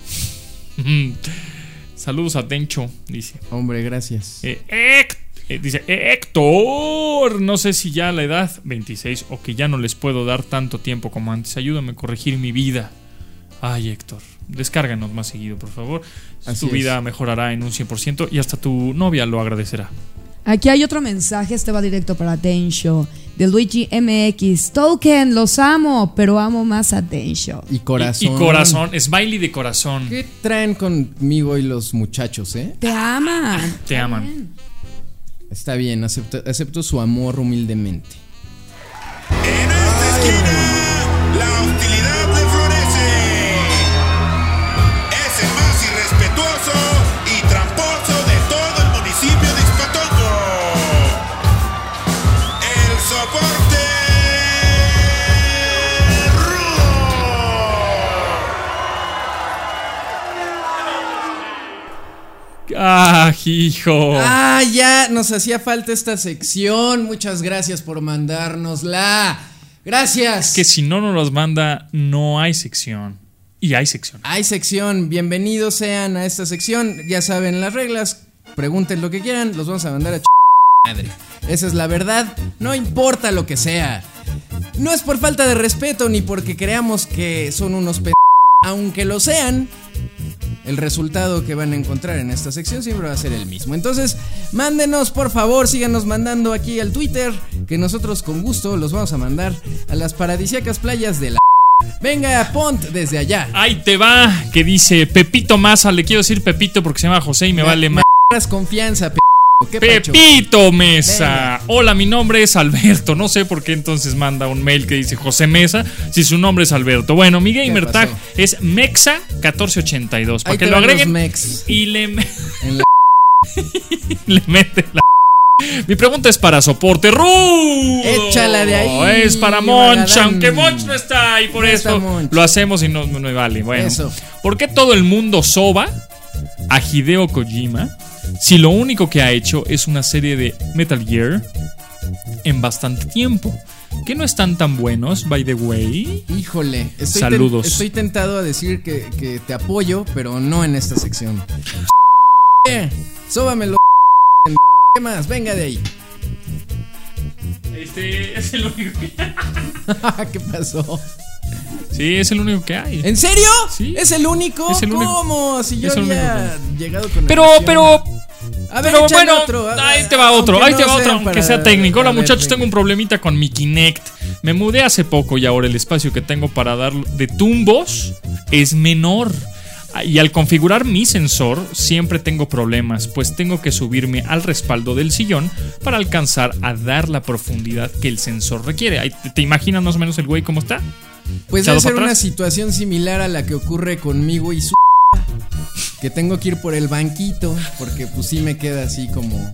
Saludos a Dencho, dice. Hombre, gracias. Eh, Héctor, eh, dice Héctor, no sé si ya a la edad veintiséis o que ya no les puedo dar tanto tiempo como antes. Ayúdame a corregir mi vida. Ay, Héctor, descárganos más seguido, por favor. Así tu es. vida mejorará en un cien por ciento y hasta tu novia lo agradecerá. Aquí hay otro mensaje, este va directo para Densho, de Luigi M X. Token, los amo, pero amo más a Densho. Y corazón. Y, y corazón, smiley de corazón. ¿Qué traen conmigo y los muchachos, eh? Te aman. Te aman. Está bien, acepto, acepto su amor humildemente. En esta esquina, la hostilidad le florece. Es el más irrespetuoso y tramposo de todo el municipio de Ixpatongo. El soporte Ah, hijo. Ah, ya nos hacía falta esta sección. Muchas gracias por mandárnosla. Gracias. Que si no nos los manda, no hay sección. Y hay sección. Hay sección. Bienvenidos sean a esta sección. Ya saben las reglas. Pregunten lo que quieran. Los vamos a mandar a ch madre. Esa es la verdad. No importa lo que sea. No es por falta de respeto ni porque creamos que son unos p. Aunque lo sean, el resultado que van a encontrar en esta sección siempre va a ser el mismo. Entonces, mándenos, por favor, síganos mandando aquí al Twitter, que nosotros con gusto los vamos a mandar a las paradisíacas playas de la... Venga, Pont, desde allá. Ahí te va, que dice Pepito Masa. Le quiero decir Pepito porque se llama José y me, Me- vale me más. agarras confianza, p... ¿Qué pacho? Pepito Mesa. Venga. Hola, mi nombre es Alberto. No sé por qué entonces manda un mail que dice José Mesa si su nombre es Alberto. Bueno, mi gamer pasó? tag es Mexa catorce ochenta y dos. Para Ahí que te lo van los agreguen mex. y le, me- En la... le mete la. Mi pregunta es para soporte. ¡Ru! Échala de ahí. Es para Monch, aunque Monch no está ahí, por No eso está Monch. lo hacemos y no, no me vale. Bueno, Eso. ¿por qué todo el mundo soba a Hideo Kojima si lo único que ha hecho es una serie de Metal Gear en bastante tiempo? Que no están tan buenos, by the way. Híjole, estoy Saludos. ten- estoy tentado a decir que, que te apoyo, pero no en esta sección. Eh, Sóbamelo. ¿Qué más? Venga de ahí. Este es el único que ¿Qué pasó? Sí, es el único que hay. ¿En serio? Sí. ¿Es el único? Es el único. ¿Cómo? Si yo Es el había llegado con Pero, emoción. pero. A ver, Pero échale bueno, otro. A ver, ahí te va otro, aunque ahí te no va otro, sean aunque para- sea técnico. Hola a ver, muchachos, venga. tengo un problemita con mi Kinect. Me mudé hace poco y ahora el espacio que tengo para dar de tumbos es menor. Y al configurar mi sensor siempre tengo problemas, pues tengo que subirme al respaldo del sillón para alcanzar a dar la profundidad que el sensor requiere. Ahí ¿Te, te imaginas más o menos el güey cómo está? Pues ¿Echado debe ser para una atrás? situación similar a la que ocurre conmigo y su que tengo que ir por el banquito porque pues sí me queda así como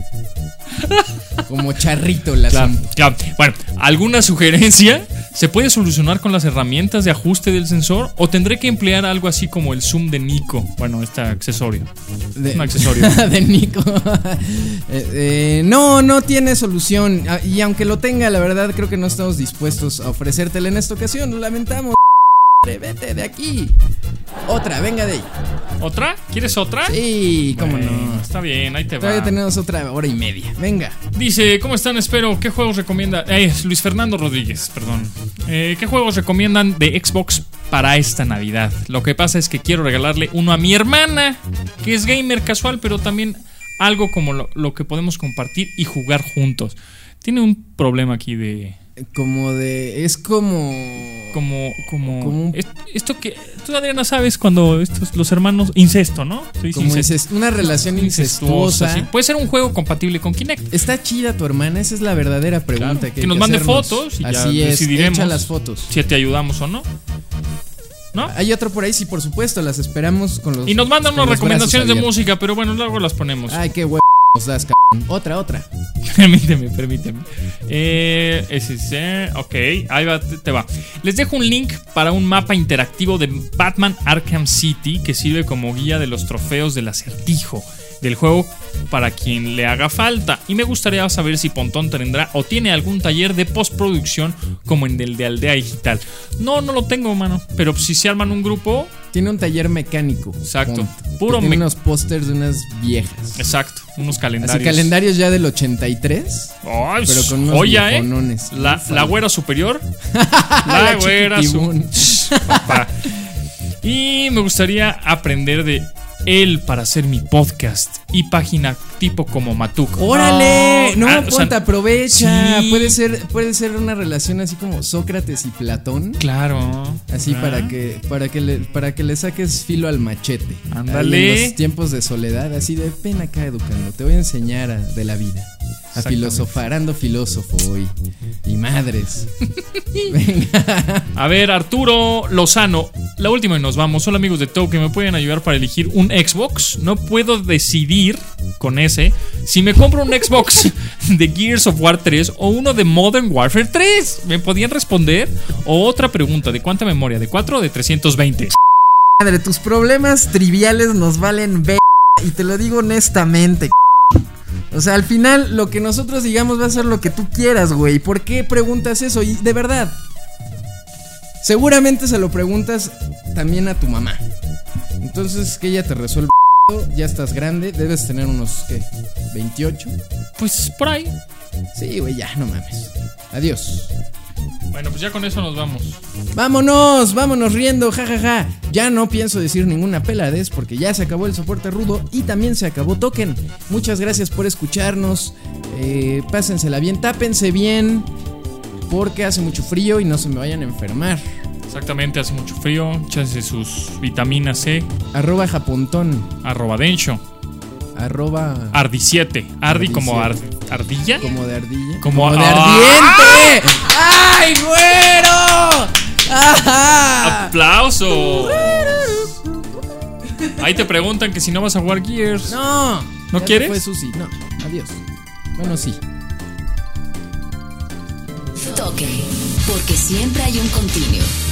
como charrito el Claro, asunto. claro. Bueno, ¿alguna sugerencia? ¿Se puede solucionar con las herramientas de ajuste del sensor? ¿O tendré que emplear algo así como el zoom de Nico? Bueno, este accesorio. De, Un accesorio. de Nico. Eh, eh, no, no tiene solución. Ah, y aunque lo tenga, la verdad creo que no estamos dispuestos a ofrecértela en esta ocasión. Lo lamentamos. Vete de aquí. Otra, venga de ahí. ¿Otra? ¿Quieres otra? Sí, cómo Bueno, no. Está bien, ahí te Todavía va. tenemos otra hora y media. Venga. Dice, ¿cómo están? Espero, ¿qué juegos recomienda? Eh, Luis Fernando Rodríguez, perdón. Eh, ¿Qué juegos recomiendan de Xbox para esta Navidad? Lo que pasa es que quiero regalarle uno a mi hermana, que es gamer casual, pero también algo como lo, lo que podemos compartir y jugar juntos. Tiene un problema aquí de... Como de. Es como. Como, como, Como un- est- esto que tú, Adriana, sabes cuando estos los hermanos incesto, ¿no? Se dice Como incesto. incest- una relación incestuosa. sí. Puede ser un juego compatible con Kinect. ¿Está chida tu hermana? Esa es la verdadera pregunta Claro, que, que hay nos mande hacernos. fotos y ya Así es, decidiremos. echa las fotos. Si te ayudamos o no. ¿No? Hay otro por ahí, sí, por supuesto, las esperamos con los. Y nos mandan con unas los recomendaciones brazos de abiertos. música, pero bueno, luego las ponemos. Ay, qué huevo nos das, cabrón. Otra, otra. Permíteme, permíteme. Eh, ese, ese, ok, ahí va, te, te va. Les dejo un link para un mapa interactivo de Batman Arkham City que sirve como guía de los trofeos del acertijo del juego para quien le haga falta. Y me gustaría saber si Pontón tendrá o tiene algún taller de postproducción como en el de Aldea Digital. No, no lo tengo, mano. Pero si se arman un grupo, Tiene un taller mecánico. Exacto. Con- Puro Tiene me- unos pósters de unas viejas. exacto, unos calendarios. Así calendarios ya del ochenta y tres. Ay, Pero con unos joya, ¿eh? viejonones. La, Ufa. la güera superior. La La güera chiquitibún. su- Papá. Y me gustaría aprender de él para hacer mi podcast y página tipo como Matuk. ¡Órale! No, ah, o sea, ponte, aprovecha. sí. Puede ser, puede ser una relación así como Sócrates y Platón. Claro. Así Ah. para que, para que le, para que le saques filo al machete. Ándale. Ahí en los tiempos de soledad, así de ven acá educando. Te voy a enseñar a- de la vida. A Exactamente. filosofar, ando filósofo hoy. Y madres. Venga. A ver, Arturo Lozano, la última y nos vamos. Hola amigos de Token, ¿me pueden ayudar para elegir un Xbox? No puedo decidir con ese si me compro un Xbox de Gears of War tres o uno de Modern Warfare tres. ¿Me podían responder? O otra pregunta, ¿de cuánta memoria? ¿De cuatro o de trescientos veinte? Madre, tus problemas triviales nos valen b. Y te lo digo honestamente. O sea, al final lo que nosotros digamos va a ser lo que tú quieras, güey. ¿Por qué preguntas eso? Y de verdad, seguramente se lo preguntas también a tu mamá. Entonces, que ella te resuelva. Ya estás grande, debes tener unos, ¿qué? ¿veintiocho? Pues por ahí. Sí, güey, ya, no mames. Adiós. Bueno, pues ya con eso nos vamos. Vámonos, vámonos riendo, jajaja. Ja, ja. Ya no pienso decir ninguna peladez porque ya se acabó el soporte rudo y también se acabó Token. Muchas gracias por escucharnos. Eh, pásensela bien, tápense bien porque hace mucho frío y no se me vayan a enfermar. Exactamente, hace mucho frío. Échense sus vitaminas C. Arroba japontón. Arroba Dencho. Arroba Ardi siete. Ardi como ar- Ardiciete. ardilla. como de ardilla. Como- de ¡Ah! ardiente. ¡Ay, güero! ¡Ajá! ¡Aplausos! Ahí te preguntan que si no vas a jugar Gears. No. ¿No Ya se quieres? fue Susi. No, adiós. Bueno, sí. Token, porque siempre hay un continuo.